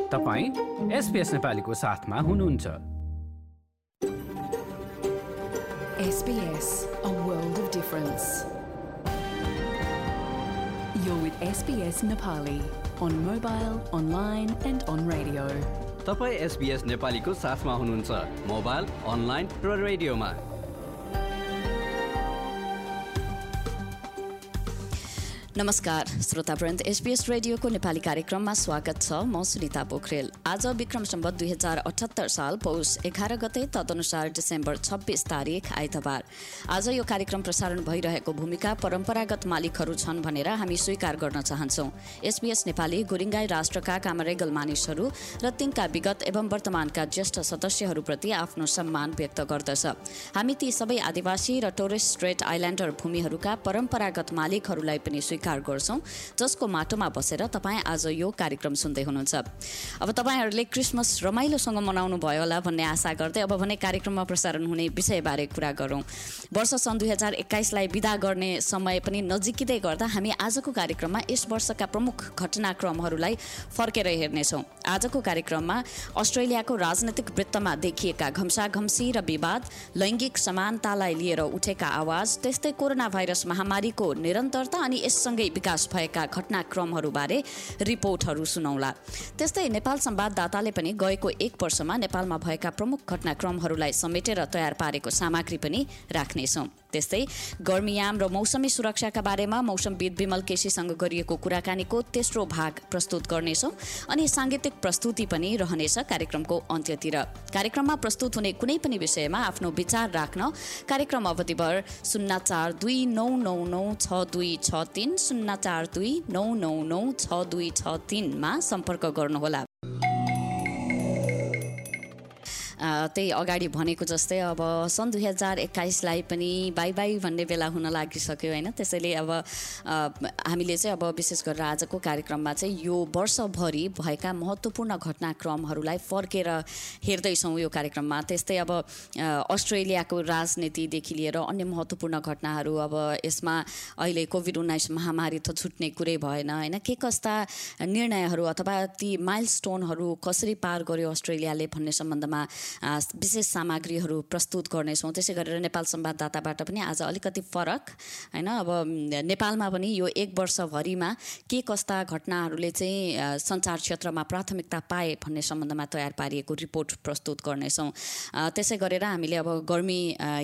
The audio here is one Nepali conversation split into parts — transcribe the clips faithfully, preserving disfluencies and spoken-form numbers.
तपाईं एसपीएस नेपालीको साथमा हुनुहुन्छ। S B S, a world of difference. You're with S B S Nepali on mobile, online and on radio. तपाईं एसबीएस नेपालीको साथमा हुनुहुन्छ मोबाइल, अनलाइन र रेडियोमा। नमस्कार श्रोतावृन्द, एसबीएस रेडियोको नेपाली कार्यक्रममा स्वागत छ। म सुनिता पोखरेल। आज विक्रम सम्वत दुई हजार अठहत्तर साल पौष एघार गते, तदनुसार डिसेम्बर छब्बीस तारिक आइतबार। आज यो कार्यक्रम प्रसारण भइरहेको भूमिका परम्परागत मालिकहरू छन् भनेर हामी स्वीकार गर्न चाहन्छौँ। एसबीएस नेपाली गुरिङ्गाई राष्ट्रका कामरेगल मानिसहरू र तिनका विगत एवं वर्तमानका ज्येष्ठ सदस्यहरूप्रति आफ्नो सम्मान व्यक्त गर्दछ। हामी ती सबै आदिवासी र टोरेस स्ट्रेट आइल्यान्डर भूमिहरूका परम्परागत मालिकहरूलाई पनि स्वीकार गर्छौं, जसको माटोमा बसेर तपाईँ आज यो कार्यक्रम सुन्दै हुनुहुन्छ। अब तपाईँहरूले क्रिसमस रमाइलोसँग मनाउनु भयो होला भन्ने आशा गर्दै अब भने कार्यक्रममा प्रसारण हुने विषयबारे कुरा गरौँ। वर्ष सन् दुई हजार एक्काइसलाई विदा गर्ने समय पनि नजिकिँदै गर्दा हामी आजको कार्यक्रममा यस वर्षका प्रमुख घटनाक्रमहरूलाई फर्केर हेर्नेछौँ। आजको कार्यक्रममा अस्ट्रेलियाको राजनैतिक वृत्तमा देखिएका घम्साघम्सी र विवाद, लैङ्गिक समानतालाई लिएर उठेका आवाज, त्यस्तै कोरोना भाइरस महामारीको निरन्तरता अनि यससँगै विकास भएका घटनाक्रमहरूबारे रिपोर्टहरू सुनौला। त्यस्तै नेपाल संवाददाताले पनि गएको एक वर्षमा नेपालमा भएका प्रमुख घटनाक्रमहरूलाई समेटेर तयार पारेको सामग्री पनि राख्नेछौँ। त्यस्तै गर्मीयाम र मौसमी सुरक्षाका बारेमा मौसमविद विमल केसीसँग गरिएको कुराकानीको तेस्रो भाग प्रस्तुत गर्नेछौँ अनि साङ्गीतिक प्रस्तुति पनि रहनेछ कार्यक्रमको अन्त्यतिर। कार्यक्रममा प्रस्तुत हुने कुनै पनि विषयमा आफ्नो विचार राख्न कार्यक्रम अवधिभर शून्य चार दुई नौ नौ नौ छ दुई छ तीन शून्य चार दुई नौ नौ नौ छ दुई छ तीनमा सम्पर्क गर्नुहोला। त्यही अगाडि भनेको जस्तै अब सन् दुई हजार एक्काइसलाई पनि बाई बाई भन्ने बेला हुन लागिसक्यो होइन। त्यसैले अब हामीले चाहिँ अब विशेष गरेर आजको कार्यक्रममा चाहिँ यो वर्षभरि भएका महत्त्वपूर्ण घटनाक्रमहरूलाई फर्केर हेर्दैछौँ यो कार्यक्रममा। त्यस्तै अब अस्ट्रेलियाको राजनीतिदेखि लिएर अन्य महत्त्वपूर्ण घटनाहरू, अब यसमा अहिले कोभिड उन्नाइस महामारी त छुट्ने कुरै भएन होइन। के कस्ता निर्णयहरू अथवा ती माइलस्टोनहरू कसरी पार गर्यो अस्ट्रेलियाले भन्ने सम्बन्धमा विशेष सामग्रीहरू प्रस्तुत गर्नेछौँ। त्यसै गरेर नेपाल संवाददाताबाट पनि आज अलिकति फरक होइन, अब नेपालमा पनि यो एक वर्षभरिमा के कस्ता घटनाहरूले चाहिँ सञ्चार क्षेत्रमा प्राथमिकता पाए भन्ने सम्बन्धमा तयार पारिएको रिपोर्ट प्रस्तुत गर्नेछौँ। त्यसै गरेर हामीले अब गर्मी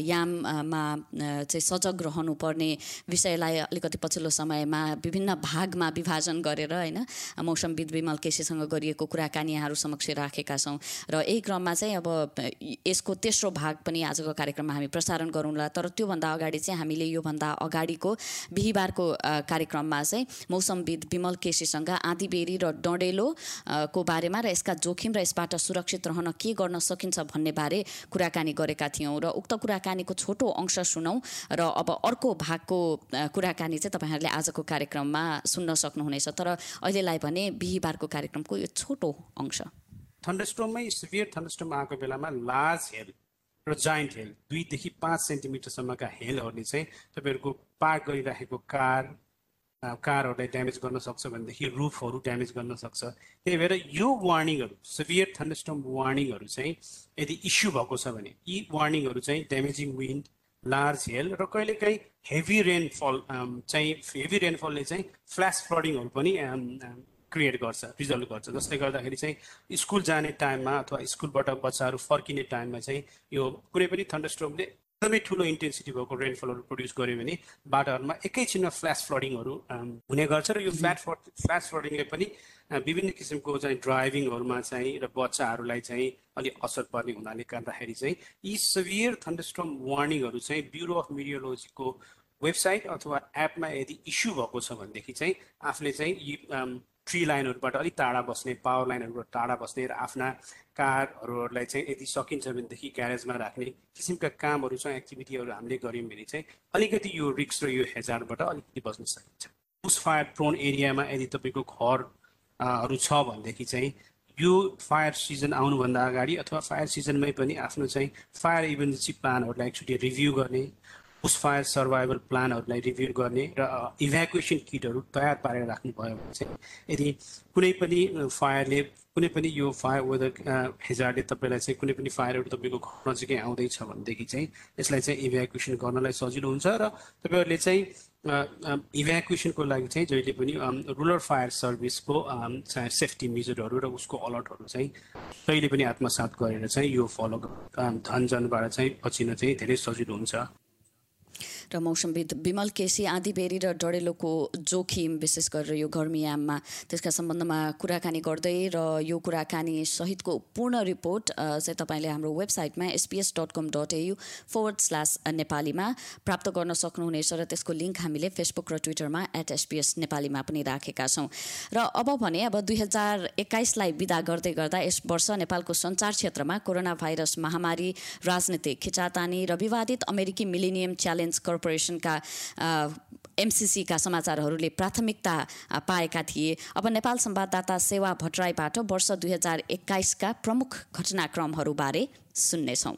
याममा चाहिँ सजग रहनुपर्ने विषयलाई अलिकति पछिल्लो समयमा विभिन्न भागमा विभाजन गरेर होइन मौसमविद विमल केसीसँग गरिएको कुराकानी यहाँहरू समक्ष राखेका छौँ र यही क्रममा चाहिँ अब यसको तेस्रो भाग पनि आजको कार्यक्रममा हामी प्रसारण गरौँला। तर त्योभन्दा अगाडि चाहिँ हामीले योभन्दा अगाडिको बिहिबारको कार्यक्रममा चाहिँ मौसमविद विमल केसीसँग आँधीबेहरी र डडेलो को बारेमा र यसका जोखिम र यसबाट सुरक्षित रहन के गर्न सकिन्छ भन्ने बारे कुराकानी गरेका थियौँ र उक्त कुराकानीको छोटो अंश सुनौँ र अब अर्को भागको कुराकानी चाहिँ तपाईँहरूले आजको कार्यक्रममा सुन्न सक्नुहुनेछ। तर अहिलेलाई भने बिहिबारको कार्यक्रमको यो छोटो अंश। थन्डरस्टोममै सिभियर थन्डरस्टोम आएको बेलामा लार्ज हेल र जाइन्ट हेल दुईदेखि पाँच सेन्टिमिटरसम्मका हेलहरूले चाहिँ तपाईँहरूको पार्क गरिराखेको कार कारहरूलाई ड्यामेज गर्न सक्छ भनेदेखि रुफहरू ड्यामेज गर्न सक्छ। त्यही भएर यो वार्निङहरू सिभियर थन्डरस्टोम वार्निङहरू चाहिँ यदि इस्यु भएको छ भने यी वार्निङहरू चाहिँ ड्यामेजिङ विन्ड, लार्ज हेल र कहिलेकाहीँ हेभी रेनफल चाहिँ हेभी रेनफलले चाहिँ फ्ल्यास फ्लडिङहरू पनि क्रिएट गर्छ, रिजल्ट गर्छ। जसले गर्दाखेरि चाहिँ स्कुल जाने टाइममा अथवा स्कुलबाट बच्चाहरू फर्किने टाइममा चाहिँ यो कुनै पनि थन्डरस्टोमले एकदमै ठुलो इन्टेन्सिटी भएको रेनफलहरू प्रड्युस गर्यो भने बाटाहरूमा एकैछिनमा फ्ल्यास फ्लडिङहरू हुने गर्छ र यो फ्ल्याट फ्ल्यास फ्लडिङले पनि विभिन्न किसिमको चाहिँ ड्राइभिङहरूमा चाहिँ र बच्चाहरूलाई चाहिँ अलिक असर पर्ने हुनाले गर्दाखेरि चाहिँ यी सिभियर थन्डरस्टोम वार्निङहरू चाहिँ ब्युरो अफ मिडियोलोजीको वेबसाइट अथवा एपमा यदि इस्यु भएको छ भनेदेखि चाहिँ आफूले चाहिँ यी ट्री लाइनहरूबाट अलिक टाढा बस्ने, पावर लाइनहरूबाट टाढा बस्ने र आफ्ना कारहरूलाई चाहिँ यदि सकिन्छ भनेदेखि ग्यारेजमा राख्ने किसिमका कामहरू चाहिँ एक्टिभिटीहरू हामीले गऱ्यौँ भने चाहिँ अलिकति यो रिस्क र यो हेजारबाट अलिकति बस्न सकिन्छ। बुस फायर प्रोन एरियामा यदि तपाईँको घरहरू छ भनेदेखि चाहिँ यो फायर सिजन आउनुभन्दा अगाडि अथवा फायर सिजनमै पनि आफ्नो चाहिँ फायर इमर्जेन्सी प्लानहरूलाई एकचोटि रिभ्यू गर्ने, पोस्ट फायर सर्भाइभल प्लानहरूलाई रिभ्यू गर्ने र इभ्याकुएसन किटहरू तयार पारेर राख्नुभयो भने चाहिँ यदि कुनै पनि फायरले कुनै पनि यो फायर वेदर हेजार्डले तपाईँलाई चाहिँ कुनै पनि फायरहरू तपाईँको घर नजिकै आउँदैछ भनेदेखि चाहिँ यसलाई चाहिँ इभ्याकुएसन गर्नलाई सजिलो हुन्छ र तपाईँहरूले चाहिँ इभ्याकुएसनको लागि चाहिँ जहिले पनि रुरल फायर सर्भिसको सेफ्टी मेजरहरू र उसको अलर्टहरू चाहिँ कहिले पनि आत्मसात गरेर चाहिँ यो फलो धनजनबाट चाहिँ बचिन चाहिँ धेरै सजिलो हुन्छ। र मौसमविद विमल केसी आँधीबेहरी र डढेलोको जोखिम विशेष गरेर यो गर्मीयाममा त्यसका सम्बन्धमा कुराकानी गर्दै र यो कुराकानी सहितको पूर्ण रिपोर्ट चाहिँ तपाईँले हाम्रो वेबसाइटमा SBS dot com dot AU forward slash नेपालीमा प्राप्त गर्न सक्नुहुनेछ र त्यसको लिङ्क हामीले फेसबुक र ट्विटरमा एट एसपिएस नेपालीमा पनि राखेका छौँ। र अब भने अब दुई हजार एक्काइसलाई विदा गर्दै गर्दा यस वर्ष नेपालको सञ्चार क्षेत्रमा कोरोना भाइरस महामारी, राजनीतिक खिचातानी र विवादित अमेरिकी मिलेनियम च्यालेन्ज कर्पोरेसनका एमसिसीका समाचारहरूले प्राथमिकता पाएका थिए। अब नेपाल संवाददाता सेवा भट्टराईबाट वर्ष दुई हजार एक्काइसका प्रमुख घटनाक्रमहरूबारे सुन्नेछौँ।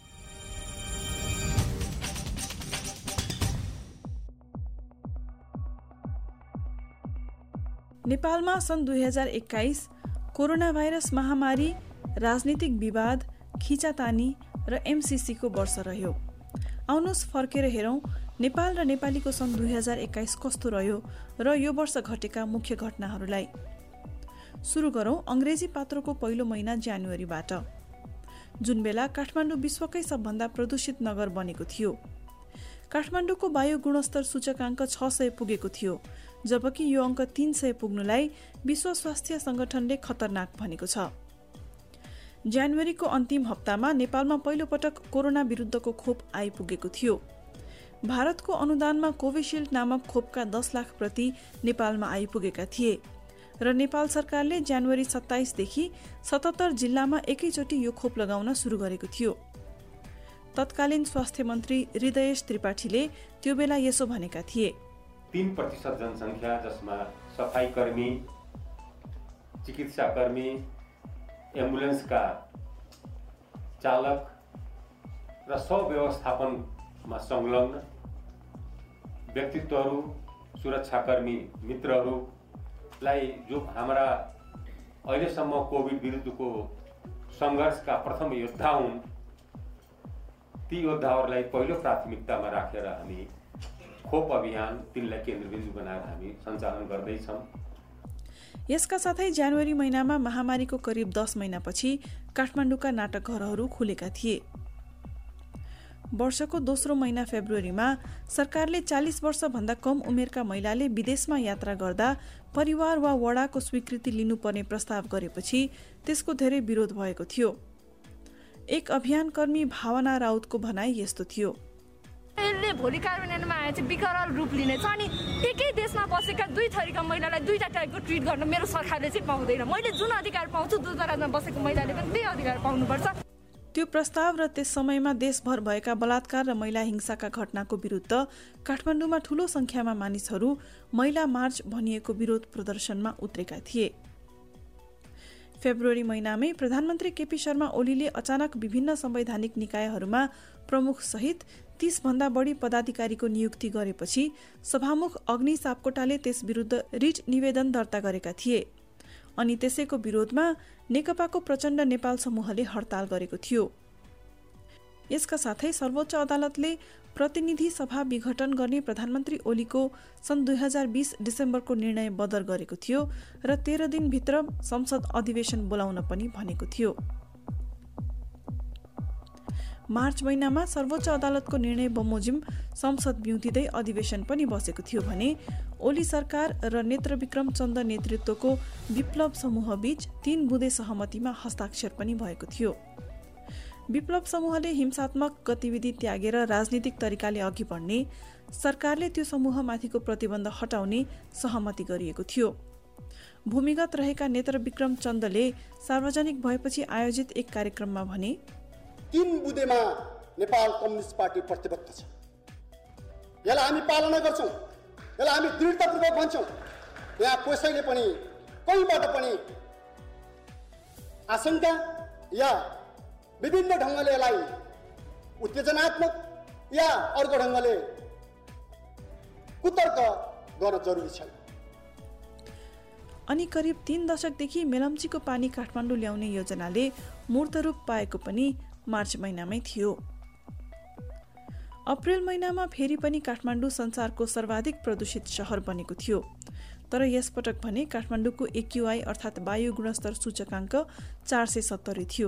नेपालमा सन् दुई हजार एक्काइस कोरोना भाइरस महामारी, राजनीतिक विवाद, खिचातानी र एमसिसीको वर्ष रह्यो। आउनुहोस् फर्केर हेरौँ नेपाल र नेपालीको सन् दुई हजार एक्काइस कस्तो रह्यो र यो वर्ष घटेका मुख्य घटनाहरूलाई। सुरु गरौँ अङ्ग्रेजी पात्रोको पहिलो महिना जनवरीबाट, जुन बेला काठमाडौँ विश्वकै सबभन्दा प्रदूषित नगर बनेको थियो। काठमाडौँको वायु गुणस्तर सूचकाङ्क छ सय पुगेको थियो, जबकि यो अङ्क तीन सय पुग्नुलाई विश्व स्वास्थ्य सङ्गठनले खतरनाक भनेको छ। जनवरीको अन्तिम हप्तामा नेपालमा पहिलोपटक कोरोना विरुद्धको खोप आइपुगेको थियो। भारतको अनुदानमा कोभिसिल्ड नामक खोपका दस लाख प्रति नेपालमा आइपुगेका थिए र नेपाल सरकारले जनवरी सत्ताइसदेखि सतहत्तर जिल्लामा एकैचोटि यो खोप लगाउन सुरु गरेको थियो। तत्कालीन स्वास्थ्य मन्त्री हृदयेश त्रिपाठीले त्यो बेला यसो भनेका थिए, तीन प्रतिशत जनसङ्ख्या जसमा सफाई कर्मी, चिकित्सा कर्मी, एम्बुलेन्सका चालक र सब व्यवस्थापनमा संलग्न व्यक्तित्वहरू, सुरक्षाकर्मी मित्रहरूलाई जो हाम्रा अहिलेसम्म कोभिड विरुद्धको सङ्घर्षका प्रथम योद्धा हुन्, ती योद्धाहरूलाई पहिलो प्राथमिकतामा राखेर हामी खोप अभियान तिनलाई केन्द्रबिन्दु बनाएर हामी सञ्चालन गर्दैछौँ। यसका साथै जनवरी महिनामा महामारीको करिब दस महिनापछि काठमाडौँका नाटकघरहरू खुलेका थिए। वर्षको दोस्रो महिना फेब्रुअरीमा सरकारले चालिस वर्षभन्दा कम उमेरका महिलाले विदेशमा यात्रा गर्दा परिवार वा वडाको स्वीकृति लिनुपर्ने प्रस्ताव गरेपछि त्यसको धेरै विरोध भएको थियो। एक अभियानकर्मी भावना राउतको भनाई यस्तो थियो, यसले भोलि कार्यान्वयनमा आए चाहिँ विकराल रूप लिनेछ अनि एकै देशमा बसेका दुई थरीका महिलालाई दुईटा टाइपको ट्रिट गर्न मेरो सरकारले चाहिँ पाउँदैन। मैले जुन अधिकार पाउँछु दूरदराजमा बसेको महिलाले पनि त्यही अधिकार पाउनुपर्छ। त्यो प्रस्ताव र त्यस समयमा देशभर भएका बलात्कार र महिला हिंसाका घटनाको विरुद्ध काठमाडौँमा ठूलो संख्यामा मानिसहरू महिला मार्च भनिएको विरोध प्रदर्शनमा उत्रेका थिए। फेब्रुअरी महिनामै प्रधानमन्त्री केपी शर्मा ओलीले अचानक विभिन्न संवैधानिक निकायहरूमा प्रमुख सहित तीस भन्दा बढी पदाधिकारीको नियुक्ति गरेपछि सभामुख अग्नि सापकोटाले त्यस विरुद्ध रिट निवेदन दर्ता गरेका थिए अनि त्यसैको विरोधमा नेकपाको प्रचण्ड नेपाल समूहले हडताल गरेको थियो। यसका साथै सर्वोच्च अदालतले प्रतिनिधि सभा विघटन गर्ने प्रधानमन्त्री ओलीको सन् दुई हजार बीस डिसेम्बरको निर्णय बदर गरेको थियो र तेह्र दिनभित्र संसद अधिवेशन बोलाउन पनि भनेको थियो। मार्च महिनामा सर्वोच्च अदालतको निर्णय बमोजिम संसद बिउतिँदै अधिवेशन पनि बसेको थियो भने ओली सरकार र नेत्रविक्रम चन्द नेतृत्वको विप्लव समूहबीच तीन बुँदे सहमतिमा हस्ताक्षर पनि भएको थियो। विप्लव समूहले हिंसात्मक गतिविधि त्यागेर राजनीतिक तरिकाले अघि बढ्ने, सरकारले त्यो समूहमाथिको प्रतिबन्ध हटाउने सहमति गरिएको थियो। भूमिगत रहेका नेत्रविक्रम चन्दले सार्वजनिक भएपछि आयोजित एक कार्यक्रममा भने, तीन बुँदेमा नेपाल कम्युनिस्ट पार्टी प्रतिबद्ध छ। यसलाई हामी पालना गर्छौँ, यसलाई हामी दृढतापूर्वक भन्छौँ। यहाँ कसैले पनि कहीँबाट पनि आशंका या विभिन्न ढङ्गले यसलाई उत्तेजनात्मक या अर्को ढङ्गले कुतर्क गर्न जरुरी छैन। अनि करिब तीन दशकदेखि मेलम्चीको पानी काठमाडौँ ल्याउने योजनाले मूर्त रूप पाएको पनि मार्च महिनामै थियो। अप्रेल महिनामा फेरि पनि काठमाडौँ संसारको सर्वाधिक प्रदूषित शहर बनेको थियो। तर यसपटक भने काठमाडौँको एक्युआई अर्थात् वायु गुणस्तर सूचकाङ्क चार सय सत्तरी थियो।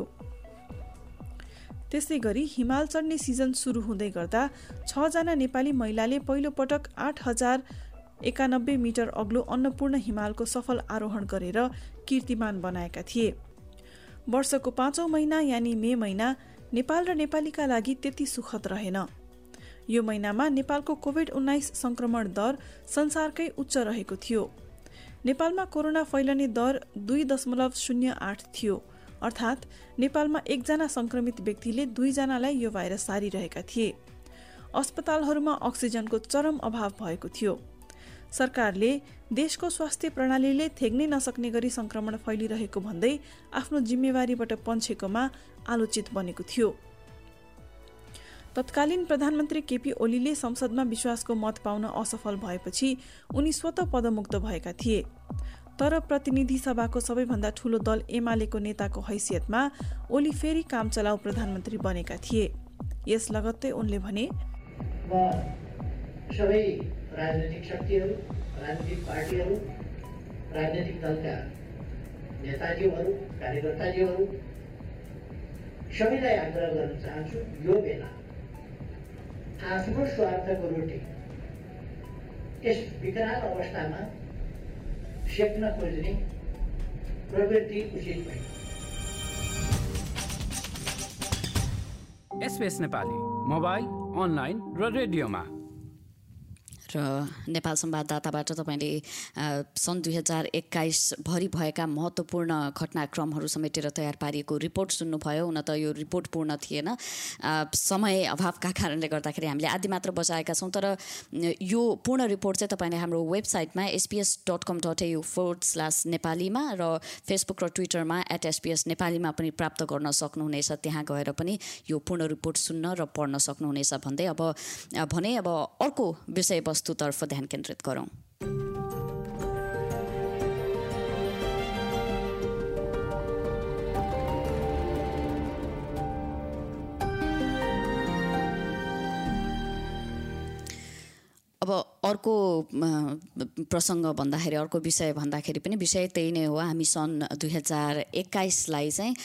त्यसै गरी हिमाल चढ्ने सिजन सुरु हुँदै गर्दा छजना नेपाली महिलाले पहिलो पटक आठ हजार एकानब्बे मिटर अग्लो अन्नपूर्ण हिमालको सफल आरोहण गरेर कीर्तिमान बनाएका थिए। वर्षको पाँचौं महिना यानि मे महिना नेपाल र नेपालीका लागि त्यति सुखद रहेन। यो महिनामा नेपालको कोभिड उन्नाइस संक्रमण दर संसारकै उच्च रहेको थियो। नेपालमा कोरोना फैलने दर दुई दशमलव शून्य आठ थियो, अर्थात् नेपालमा एकजना संक्रमित व्यक्तिले दुईजनालाई यो भाइरस सारिरहेका थिए। अस्पतालहरूमा अक्सिजनको चरम अभाव भएको थियो। सरकारले देशको स्वास्थ्य प्रणालीले थेग्नै नसक्ने गरी संक्रमण फैलिरहेको भन्दै आफ्नो जिम्मेवारीबाट पन्छेकोमा आलोचित बनेको थियो। तत्कालीन प्रधानमन्त्री केपी ओलीले संसदमा विश्वासको मत पाउन असफल भएपछि उनी स्वतः पदमुक्त भएका थिए। तर प्रतिनिधि सभाको सबैभन्दा ठूलो दल एमालेको नेताको हैसियतमा ओली फेरि काम चलाउ प्रधानमन्त्री बनेका थिए। यस लगत्तै उनले भने, सबै राजनीतिक शक्तिहरू, राजनीतिक पार्टीहरू, राजनीतिक दलका नेताजीहरू, कार्यकर्ताजीहरू सबैलाई आग्रह गर्न चाहन्छु, यो बेला आफ्नो स्वार्थको रोटी यस विकराल अवस्थामा सेक्न खोज्ने प्रवृत्ति उचित होइन। एसबीएस नेपाली मोबाइल, अनलाइन र रेडियोमा। र नेपाल संवाददाताबाट तपाईँले सन् दुई हजार एक्काइस भरि भएका महत्त्वपूर्ण घटनाक्रमहरू समेटेर तयार पारिएको रिपोर्ट सुन्नुभयो। हुन त यो रिपोर्ट पूर्ण थिएन, समय अभावका कारणले गर्दाखेरि हामीले आदि मात्र बचाएका छौँ। तर यो पूर्ण रिपोर्ट चाहिँ तपाईँले हाम्रो वेबसाइटमा SBS dot com dot AU forward slash नेपालीमा र फेसबुक र ट्विटरमा एट एसपिएस नेपालीमा पनि प्राप्त गर्न सक्नुहुनेछ। त्यहाँ गएर पनि यो पूर्ण रिपोर्ट सुन्न र पढ्न सक्नुहुनेछ भन्दै अब भने अब अर्को विषयवस्तु तर्फ ध्यान केन्द्रित गरौँ। अब अर्को प्रसङ्ग भन्दाखेरि, अर्को विषय भन्दाखेरि पनि विषय त्यही नै हो। हामी सन् दुई हजार एक्काइसलाई चाहिँ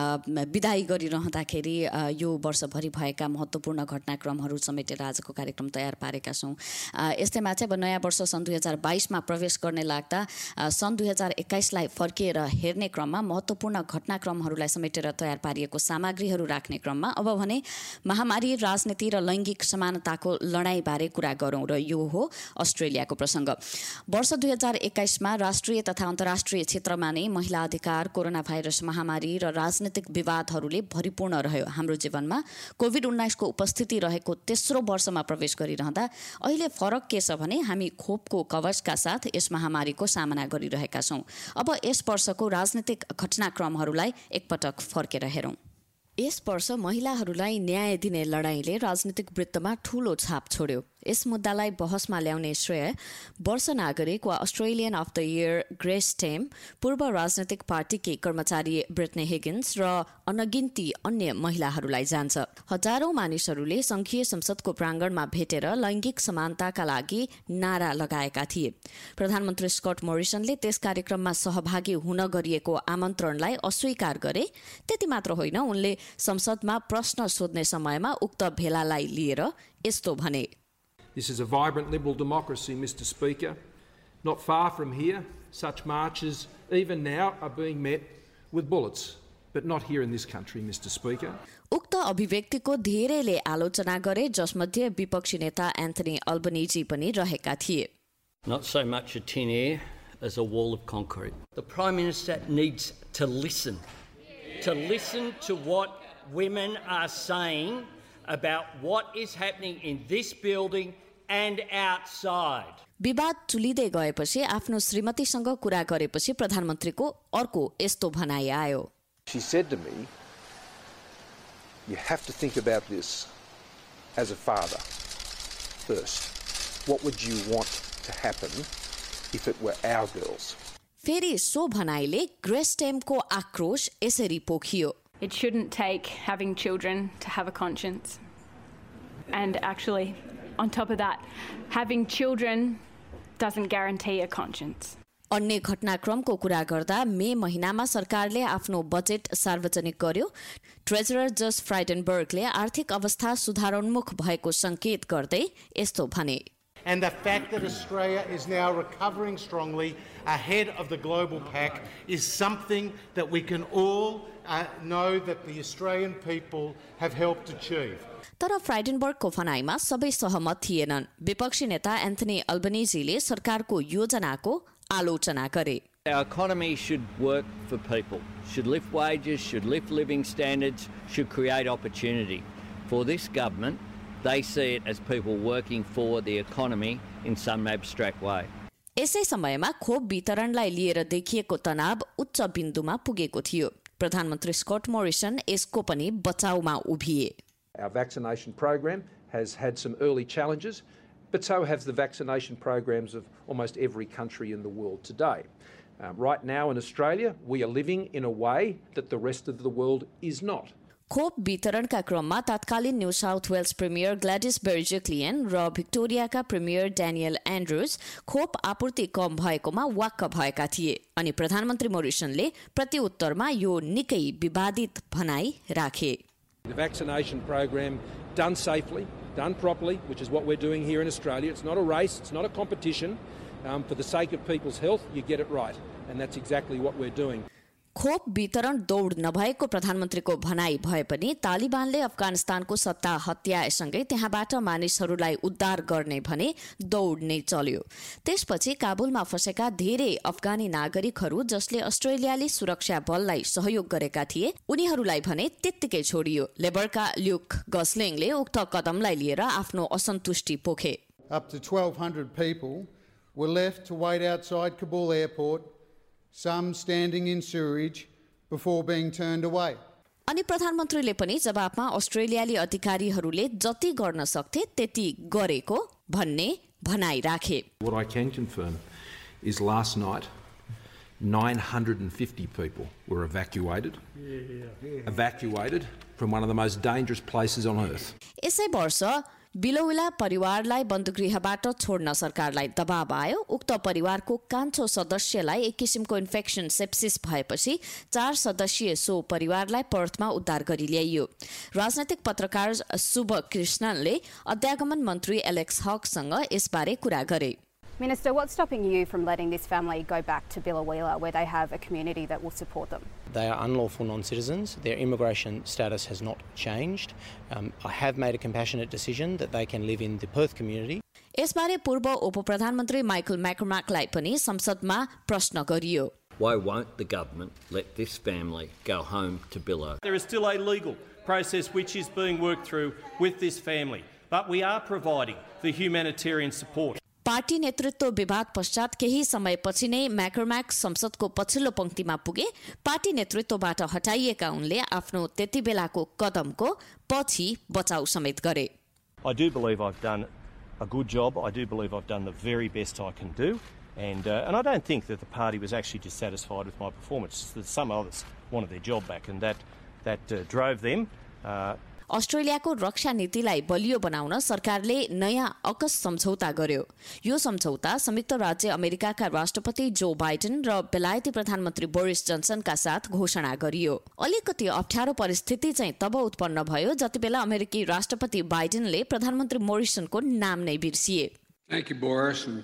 विदाई गरिरहँदाखेरि यो वर्षभरि भएका महत्त्वपूर्ण घटनाक्रमहरू समेटेर आजको कार्यक्रम तयार पारेका छौँ। यस्तैमा चाहिँ अब नयाँ वर्ष सन् दुई हजार बाइसमा प्रवेश गर्ने लाग्दा सन् दुई हजार एक्काइसलाई फर्किएर हेर्ने क्रममा महत्त्वपूर्ण घटनाक्रमहरूलाई समेटेर तयार पारिएको सामग्रीहरू राख्ने क्रममा अब भने महामारी, राजनीति र लैङ्गिक समानताको लडाइँबारे कुरा गरौँ र यो हो अस्ट्रेलियाको प्रसङ्ग। वर्ष दुई हजार एक्काइसमा राष्ट्रिय तथा अन्तर्राष्ट्रिय क्षेत्रमा नै महिला अधिकार, कोरोना भाइरस महामारी र राजनीतिक विवादहरूले भरिपूर्ण रह्यो। हाम्रो जीवनमा कोभिड उन्नाइसको उपस्थिति रहेको तेस्रो वर्षमा प्रवेश गरिरहँदा अहिले फरक के छ भने हामी खोपको कवचका साथ यस महामारीको सामना गरिरहेका छौँ। अब यस वर्षको राजनीतिक घटनाक्रमहरूलाई एकपटक फर्केर हेरौँ। यस वर्ष महिलाहरूलाई न्याय दिने लडाईँले राजनीतिक वृत्तमा ठूलो छाप छोड्यो। यस मुद्दालाई बहसमा ल्याउने श्रेय वर्ष नागरिक वा Australian of the year Grace Tame, पूर्व राजनैतिक पार्टीकी कर्मचारी ब्रिट्नी हिगिन्स र अनगिन्ती अन्य महिलाहरूलाई जान्छ। हजारौं मानिसहरूले संघीय संसदको प्राङ्गणमा भेटेर लैङ्गिक समानताका लागि नारा लगाएका थिए। प्रधानमन्त्री स्कट मोरिसनले त्यस कार्यक्रममा सहभागी हुन गरिएको आमन्त्रणलाई अस्वीकार गरे। त्यति मात्र होइन, उनले संसदमा प्रश्न सोध्ने समयमा उक्त भेलालाई लिएर यस्तो भने, This is a vibrant liberal democracy, Mister Speaker. Not far from here, such marches, even now, are being met with bullets, but not here in this country, Mister Speaker. उक्त अभिव्यक्तिको धेरैले आलोचना गरे, जसमध्ये विपक्षी नेता एन्थनी अल्बनीजी पनि रहेका थिए। Not so much a tin air as a wall of concrete. The Prime Minister needs to listen, to listen to what women are saying about what is happening in this building and outside. विवाद चुलिदै गएपछि आफ्नो श्रीमतीसँग कुरा गरेपछि प्रधानमन्त्रीको अर्को यस्तो भनाइ आयो। She said to me, you have to think about this. as a father first. What would you want to happen if it were our girls? फेरि सो भनाइले ग्रेस्टेमको आक्रोश यसरी पोखियो. It shouldn't take having children to have a conscience. And actually, on top of that, having children doesn't guarantee a conscience. अन्य घटनाक्रमको कुरा गर्दा मे महिनामा सरकारले आफ्नो बजेट सार्वजनिक गर्यो. ट्रेजरर जस फ्राइडनबर्गले आर्थिक अवस्था सुधारोन्मुख भएको संकेत गर्दै यस्तो भने. And the fact that Australia is now recovering strongly ahead of the global pack is something that we can all uh, know that the Australian people have helped achieve. तर फ्राइडनबर्गको भनाइमा सबै सहमत थिएनन्. विपक्षी नेता एन्थनी अल्बनीजीले सरकारको योजनाको आलोचना गरे. Our economy should work for people, should lift wages, should lift living standards, should create opportunity. For this government, they see it as people working for the economy in some abstract way. यसै समयमा खोप वितरणलाई लिएर देखिएको तनाव उच्च बिन्दुमा पुगेको थियो. प्रधानमन्त्री स्कट मोरिसन यसको पनि बचाउमा उभिए. Our vaccination program has had some early challenges, but so have the vaccination programs of almost every country in the world today. Um, right now in Australia, we are living in a way that the rest of the world is not. खोप वितरणका क्रममा तत्कालीन New South Wales premier Gladys Berejiklian र भिक्टोरियाका प्रिमियर ड्यानियल एन्ड्रुज खोप आपूर्ति कम भएकोमा वाक्क भएका थिए. अनि प्रधानमन्त्री मोरिसनले प्रतिउत्तरमा यो निकै विवादित भनाई राखे. The vaccination program done safely, done properly, which is what we're doing here in Australia. It's not a race, it's not a competition. Um, for the sake of people's health, you get it right. And that's exactly what we're doing. खोप वितरण दौड नभएको प्रधानमन्त्रीको भनाई भए पनि तालिबानले अफगानिस्तानको सत्ता हत्याएसँगै त्यहाँबाट मानिसहरूलाई उद्धार गर्ने भने दौड नै चल्यो. त्यसपछि काबुलमा फँसेका धेरै अफगानी नागरिकहरू जसले अस्ट्रेलियाली सुरक्षा बललाई सहयोग गरेका थिए उनीहरूलाई भने त्यत्तिकै छोडियो. लेबरका ल्युक गस्लिङले उक्त कदमलाई लिएर आफ्नो असन्तुष्टि पोखे. Up to twelve hundred people were left to wait outside Kabul airport, some standing in sewerage before being turned away. अनि प्रधानमन्त्रीले पनि जवाफमा अस्ट्रेलियाली अधिकारीहरूले जति गर्न सक्थे त्यति गरेको भन्ने भनाई राखे. What I can confirm is last night nine hundred fifty people were evacuated. Yeah, yeah. Evacuated from one of the most dangerous places on earth. यसै वर्ष बिलोविला परिवारलाई बन्दुगृहबाट छोड्न सरकारलाई दबाव आयो. उक्त परिवारको कान्छो सदस्यलाई एक किसिमको इन्फेक्सन सेप्सिस भएपछि चार सदस्यीय सो परिवारलाई पर्थमा उद्धार गरी ल्याइयो. राजनैतिक पत्रकार शुभ कृष्णनले अध्यागमन मन्त्री एलेक्स हकसँग यसबारे कुरा गरे. Minister, what's stopping you from letting this family go back to Billawheeler where they have a community that will support them? They are unlawful non-citizens. Their immigration status has not changed. Um, I have made a compassionate decision that they can live in the Perth community. यसबारे पूर्व उपप्रधानमन्त्री माइकल मैकर्माकलाई पनि संसदमा प्रश्न गरियो. Why won't the government let this family go home to Billow? There is still a legal process which is being worked through with this family, but we are providing the humanitarian support. Party नेतृत्व विवाद पश्चात केही समयपछि नै मैकर्माक संसदको पछिल्लो पंक्तिमा पुगे. पार्टी नेतृत्वबाट हटाइएका उनले आफ्नो त्यति बेलाको कदमको पछि बचाउ समेत गरे. I do believe I've done a good job. I do believe I've done the very best I can do. And uh, and I don't think that the party was actually dissatisfied with my performance. That some others wanted their job back and that that uh, drove them. Uh, अस्ट्रेलियाको रक्षा नीतिलाई बलियो बनाउन सरकारले नयाँ अकस सम्झौता गर्यो. यो सम्झौता संयुक्त राज्य अमेरिकाका राष्ट्रपति जो बाइडेन र बेलायती प्रधानमन्त्री बोरिस जनसनका साथ घोषणा गरियो. अलिकति अप्ठ्यारो परिस्थिति चाहिँ तब उत्पन्न भयो जति बेला अमेरिकी राष्ट्रपति बाइडेनले प्रधानमन्त्री मोरिसनको नाम नै बिर्सिए. Thank you, Boris, and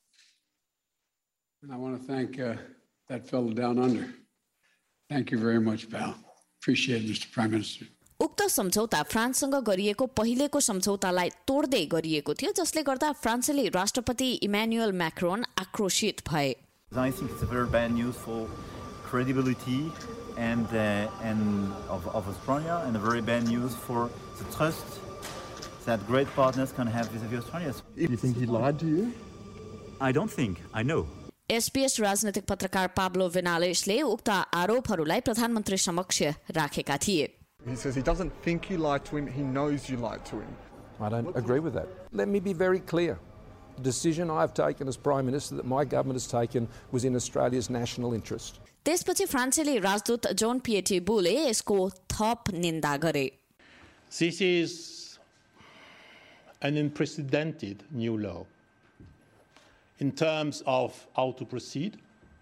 I want to thank uh, that fellow down under. Thank you very much, pal. Appreciate it, Mister Prime Minister. उक्त सम्झौता फ्रान्ससँग गरिएको पहिलेको सम्झौतालाई तोड्दै गरिएको थियो जसले गर्दा फ्रान्सेली राष्ट्रपति इमानुएल मैक्रोन आक्रोशित भए. I think it's a very bad news for credibility and uh, and of, of Australia, and a very bad news for the trust that great partners can have vis-a-vis Australia. You think he lied to you? I don't think. I know. SBS राजनैतिक पत्रकार पाब्लो वेनालेसले उक्त आरोपहरूलाई प्रधानमन्त्री समक्ष राखेका थिए. He says he doesn't think you lied to him, he knows you lied to him. I don't agree with that. Let me be very clear. The decision I have taken as Prime Minister, that my government has taken, was in Australia's national interest. त्यसपछि फ्रान्सेली राजदूत जोन पिएटी बुले यसको थप निन्दा गरे. This is an unprecedented new law in terms of how to proceed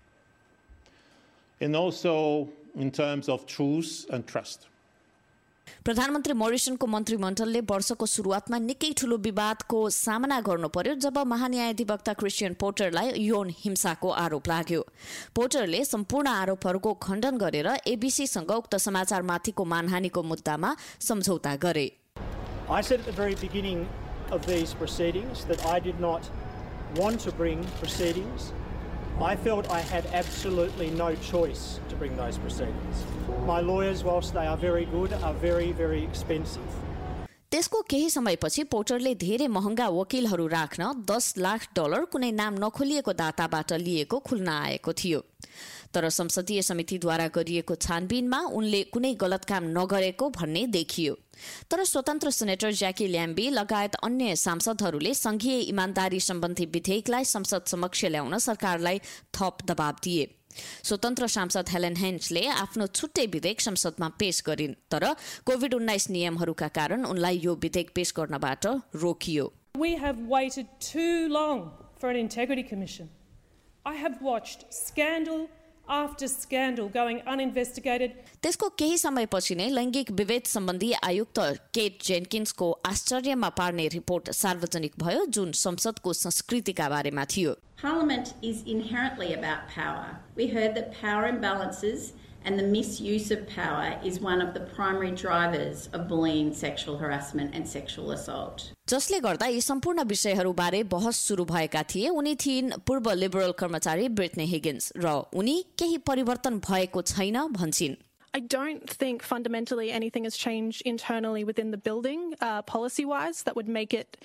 and also in terms of truth and trust. प्रधानमन्त्री मोरिसनको मन्त्रीमण्डलले वर्षको सुरुवातमा निकै ठूलो विवादको सामना गर्नु पर्यो जब महान्यायाधिवक्ता क्रिस्टियन पोर्टरलाई यौन हिंसाको आरोप लाग्यो. पोर्टरले सम्पूर्ण आरोपहरूको खण्डन गरेर एबीसीसँग उक्त समाचारमाथिको मानहानिको मुद्दामा सम्झौता गरे. I said at the very beginning of these proceedings that I did not want to bring proceedings. I felt I had absolutely no choice to bring those proceedings. My lawyers, whilst they are very good, are very, very expensive. त्यसको केही समयपछि पोर्टरले धेरै महँगा वकिलहरू राख्न दस लाख डलर कुनै नाम नखोलिएको दाताबाट लिएको खुल्न आएको थियो. तर संसदीय समितिद्वारा गरिएको छानबिनमा उनले कुनै गलत काम नगरेको भन्ने देखियो. तर स्वतन्त्र सेनेटर ज्याकी ल्याम्बी लगायत अन्य सांसदहरूले संघीय इमानदारी सम्बन्धी विधेयकलाई संसद समक्ष ल्याउन सरकारलाई थप दबाव दिए. स्वतन्त्र सांसद हेलेन हेन्सले आफ्नो छुट्टै विधेयक संसदमा पेश गरिन् तर कोभिड उन्नाइस नियमहरूका कारण उनलाई यो विधेयक पेश गर्नबाट रोकियो. We have waited too long for an integrity commission. I have watched scandal after scandal going uninvestigated. त्यसको केही समयपछि नै लैंगिक विभेद सम्बन्धी आयुक्त केट जेन्किन्सको आश्चर्यमा पार्ने रिपोर्ट सार्वजनिक भयो जुन संसदको संस्कृतिका बारेमा थियो. Parliament is inherently about power. We heard that power imbalances and the misuse of power is one of the primary drivers of bullying, sexual harassment and sexual assault. जसले गर्दा यी सम्पूर्ण विषयहरूबारे बहस सुरु भएका थिए. उनी थिइन् पूर्व लिबरल कर्मचारी ब्रिटनी हिगिन्स र उनी केही परिवर्तन भएको छैन भन्छिन्. I don't think fundamentally anything has changed internally within the building, uh, policy-wise, that would make it,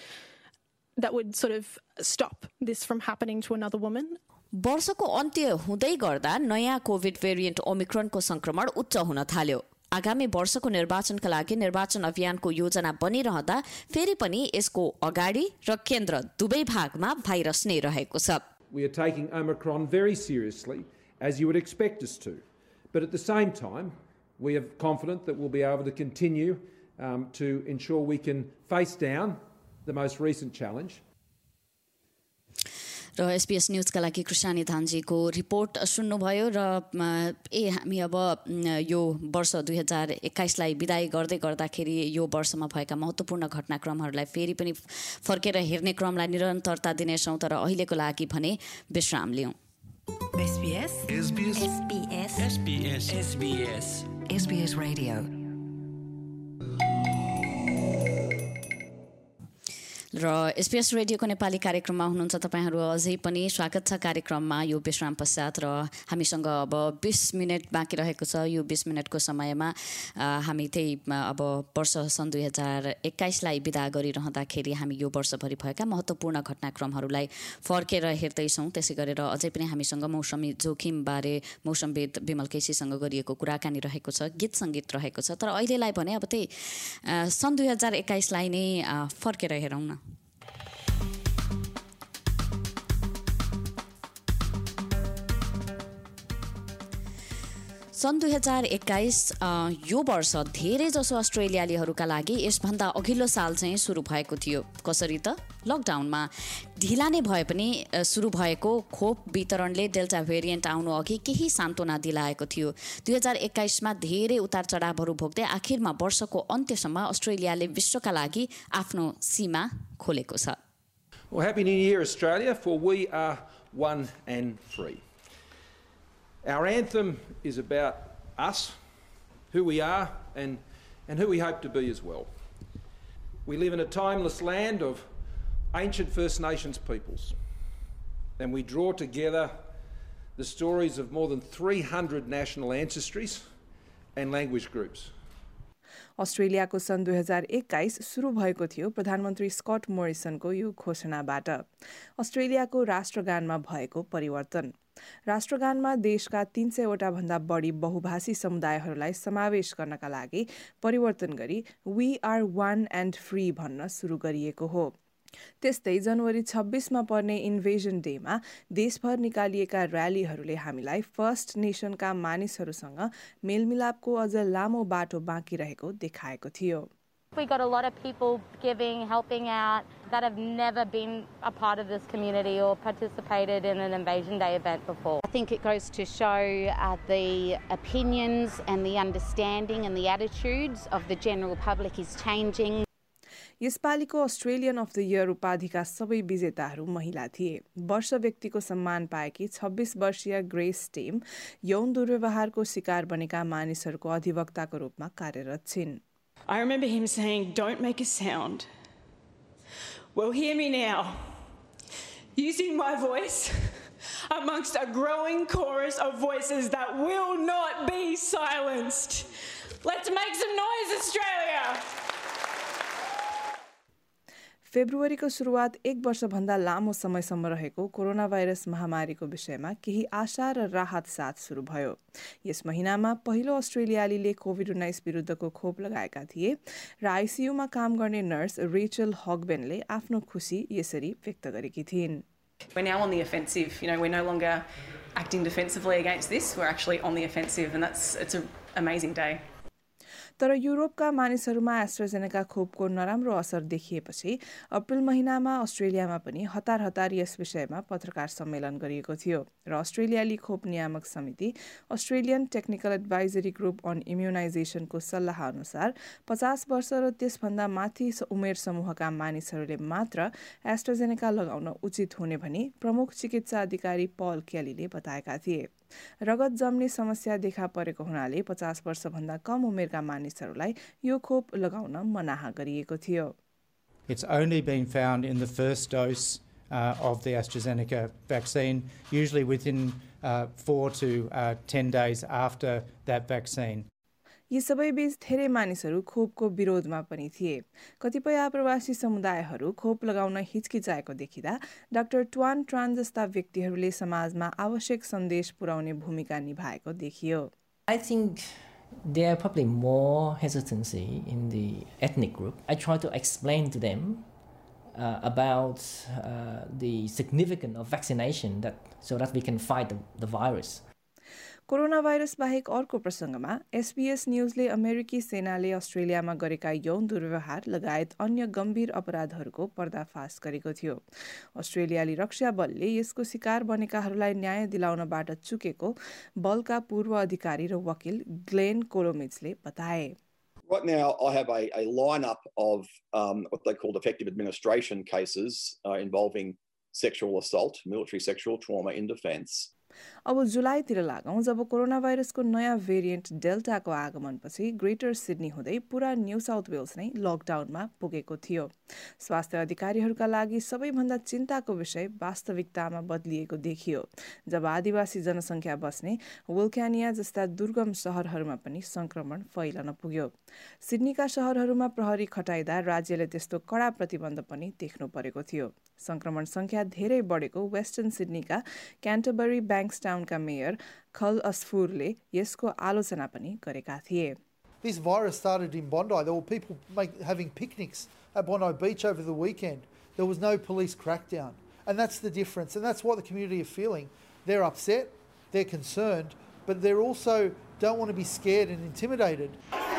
that would sort of stop this from happening to another woman. वर्षको अन्त्य हुँदै गर्दा नयाँ कोभिड भेरिएन्ट ओमिक्रोनको संक्रमण उच्च हुन थाल्यो. आगामी वर्षको निर्वाचनका लागि निर्वाचन अभियानको योजना बनिरहँदा फेरि पनि यसको अगाडि र केन्द्र दुवै भागमा भाइरस नै रहेको छ. We are taking Omicron very seriously, as you would expect us to. But at the same time, we are confident that we'll be able to continue um, to ensure we can face down the most recent challenge. र एसपीएस न्यूजका लागि कृष्णानी धानजीको रिपोर्ट सुन्नुभयो र ए हामी अब यो वर्ष दुई हजार एक्काइसलाई विदाई गर्दै गर्दाखेरि यो वर्षमा भएका महत्त्वपूर्ण घटनाक्रमहरूलाई फेरि पनि फर्केर हेर्ने क्रमलाई निरन्तरता दिनेछौँ तर अहिलेको लागि भने विश्राम लियौँ. SBS SBS SBS SBS SBS SBS radio र एसबीएस रेडियोको नेपाली कार्यक्रममा हुनुहुन्छ तपाईहरू. अझै पनि स्वागत छ कार्यक्रममा यो विश्राम पश्चात र हामीसँग अब बीस मिनट बाँकी रहेको छ. यो बीस मिनटको समयमा हामी त्यही अब वर्ष सन् दुई हजार एक्काइसलाई विदा गरिरहँदाखेरि हामी यो वर्षभरि भएका महत्त्वपूर्ण घटनाक्रमहरूलाई फर्केर हेर्दैछौँ. त्यसै गरेर अझै पनि हामीसँग मौसमी जोखिमबारे मौसमविद विमल केसीसँग गरिएको कुराकानी रहेको छ, गीत सङ्गीत रहेको छ. तर अहिलेलाई भने अब त्यही सन् दुई हजार एक्काइसलाई नै फर्केर हेरौँ न. सन् दुई हजार एक्काइस यो वर्ष धेरै जसो अस्ट्रेलियालीहरूका लागि यसभन्दा अघिल्लो साल चाहिँ सुरु भएको थियो. कसरी त लकडाउनमा ढिला नै भए पनि सुरु भएको खोप वितरणले डेल्टा भेरिएन्ट आउनु अघि केही सान्त्वना दिलाएको थियो. दुई हजार एक्काइसमा धेरै उतार चढावहरू भोग्दै आखिरमा वर्षको अन्त्यसम्म अस्ट्रेलियाले विश्वका लागि आफ्नो सीमा खोलेको छ. Well, Happy New Year, Australia, for we are one and free. Our anthem is about us, who we are, and, and who we hope to be as well. We live in a timeless land of ancient First Nations peoples, and we draw together the stories of more than three hundred national ancestries and language groups. अस्ट्रेलियाको सन् दुई हजार एक्काइस सुरु भएको थियो प्रधानमन्त्री स्कट मोरिसनको यो घोषणाबाट. अस्ट्रेलियाको राष्ट्रगानमा भएको परिवर्तन. राष्ट्रगानमा देशका तीन सयवटा भन्दा बढी बहुभाषी समुदायहरूलाई समावेश गर्नका लागि परिवर्तन गरी we are one and free भन्न सुरु गरिएको हो। त्यस्तै जनवरी छब्बीसमा पर्ने इन्भेजन डेमा देशभर निकालिएका र्यालीहरूले हामीलाई फर्स्ट नेशनका मानिसहरूसँग मेलमिलापको अझ लामो बाटो बाँकी रहेको देखाएको थियो। We got a lot of people giving, helping out that have never been a part of this community or participated in an Invasion Day event before. I think it goes to show uh, the opinions and the understanding and the attitudes of the general public is changing. यसपालिको अस्ट्रेलियन अफ द इयर उपाधिका सबै विजेताहरू महिला थिए। वर्ष व्यक्तिको सम्मान पाएकी छब्बीस वर्षीय ग्रेस टेम यौन दुर्व्यवहारको शिकार बनेका मानिसहरूको अधिवक्ताको रूपमा कार्यरत छिन्। I remember him saying, "Don't make a sound." Well, hear me now. Using my voice amongst a growing chorus of voices that will not be silenced. Let's make some noise, Australia! फेब्रुअरीको सुरुवात एक वर्षभन्दा लामो समयसम्म रहेको कोरोना भाइरस महामारीको विषयमा केही आशा र राहत साथ सुरु भयो। यस महिनामा पहिलो अस्ट्रेलियालीले कोभिड उन्नाइस विरुद्धको खोप लगाएका थिए र आइसियूमा काम गर्ने नर्स रेचल हगबेनले आफ्नो खुशी यसरी व्यक्त गरेकी थिइन्। We're now on the offensive. You know, we're no longer acting defensively against this. We're actually on the offensive, and that's it's an amazing day. तर युरोपका मानिसहरूमा एस्ट्राजेनेका खोपको नराम्रो असर देखिएपछि अप्रिल महिनामा अस्ट्रेलियामा पनि हतार हतार यस विषयमा पत्रकार सम्मेलन गरिएको थियो र अस्ट्रेलियाली खोप नियामक समिति Australian Technical Advisory Group on इम्युनाइजेसनको सल्लाह अनुसार पचास वर्ष र त्यसभन्दा माथि उमेर समूहका मानिसहरूले मात्र एस्ट्राजेनेका लगाउन उचित हुने भनी प्रमुख चिकित्सा अधिकारी पल केलीले बताएका थिए। रगत जम्ने समस्या देखा परेको हुनाले पचास वर्षभन्दा कम उमेरका मानिसहरूलाई यो खोप लगाउन मनाहा गरिएको थियो। It's only been found in the first dose uh, of the AstraZeneca vaccine, usually within uh, four to uh, ten days after that vaccine. यी सबै बीच धेरै मानिसहरू खोपको विरोधमा पनि थिए। कतिपय आप्रवासी समुदायहरू खोप लगाउन हिचकिचाएको देखिदा डाक्टर ट्वान ट्रान जस्ता व्यक्तिहरूले समाजमा आवश्यक सन्देश पुर्याउने भूमिका निभाएको देखियो। I think there are probably more hesitancy in the ethnic group. I try to explain to them uh, about uh, the significance of vaccination that so that we can fight the, the virus. Corona virus बाहेक अर्को प्रसङ्गमा एसबीएस न्यूजले अमेरिकी सेनाले अस्ट्रेलियामा गरेका यौन दुर्व्यवहार लगायत अन्य गम्भीर अपराधहरूको पर्दाफास गरेको थियो। अस्ट्रेलियाली रक्षा बलले यसको शिकार बनेकाहरूलाई न्याय दिलाउनबाट चुकेको बलका पूर्व अधिकारी र वकिल ग्लेन कोलोमिजले बताए। Right now, I have a, a lineup of um, what they call effective administration cases uh, involving sexual assault, military sexual trauma in defence. अब जुलाईतिर लागौं जब कोरोना भाइरसको नयाँ भेरिएन्ट डेल्टाको आगमनपछि ग्रेटर सिडनी हुँदै पूरा न्यू साउथ वेल्स नै लकडाउनमा पुगेको थियो। स्वास्थ्य अधिकारीहरूका लागि सबैभन्दा चिन्ताको विषय वास्तविकतामा बदलिएको देखियो जब आदिवासी जनसङ्ख्या बस्ने वुल्क्यानिया जस्ता दुर्गम शहरहरूमा पनि संक्रमण फैलन पुग्यो। सिडनीका शहरहरूमा प्रहरी खटाइदा राज्यले त्यस्तो कडा प्रतिबन्ध पनि देख्नु परेको थियो। संक्रमण संख्या धेरै बढेको वेस्टर्न सिडनीका क्यान्टरबरी ब्याङ्क्सटाउनका मेयर खल अस्फुरले यसको आलोचना पनि गरेका थिए। This virus started in Bondi. There were people make, having picnics at Bondi Beach over the weekend. There was no police crackdown. And that's the difference. And that's what the community are feeling. They're upset, they're concerned, but they also don't want to be scared and intimidated.